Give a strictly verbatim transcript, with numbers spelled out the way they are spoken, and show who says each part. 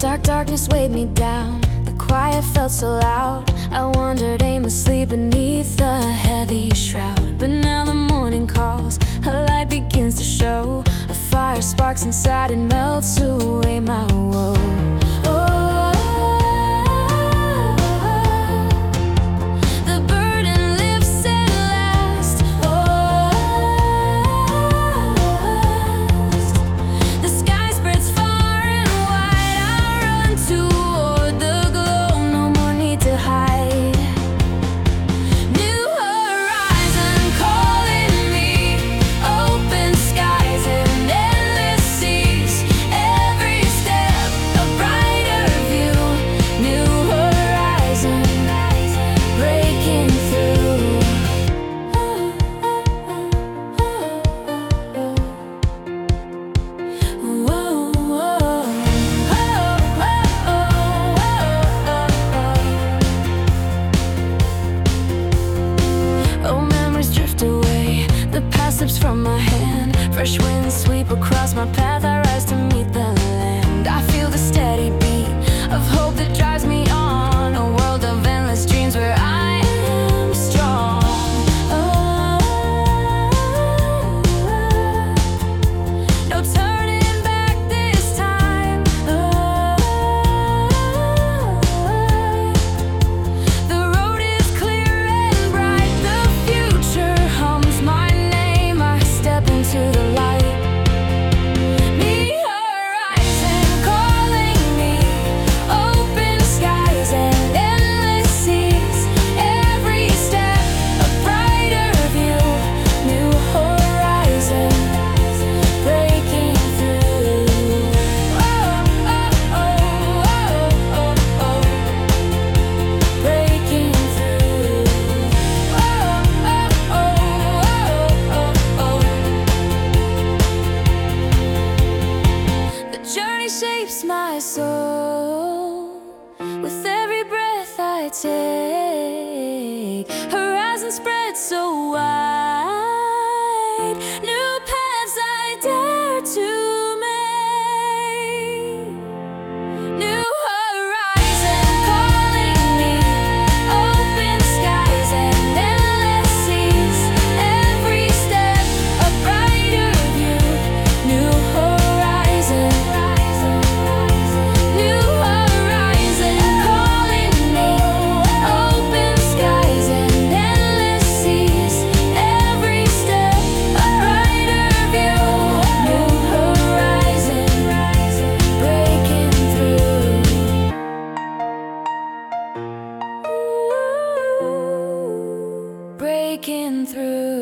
Speaker 1: dark darkness weighed me down. The quiet felt so loud. I wandered aimlessly beneath the heavy shroud. But now the morning calls, a light begins to show. A fire sparks inside and melts away my woe. Slips from my hand, fresh winds sweep across my path. I rise to meet the land. I feel the steady beat of hope that drives me on. A world of endless dreams where I am strong. Oh, no turning back this time. Oh, the road is clear and bright. The future hums my into the light. New horizon calling me, open skies and endless seas. Every step a brighter view. New horizon breaking through. Oh, oh, oh, oh, oh, oh. Breaking through. Oh, oh, oh, oh, oh, oh. Journey shapes my soul. With every breath I take, horizon spread so wide. New paths I dare to make. New horizon calling me, open skies and endless seas. Every step a brighter view. New horizon. Breaking through.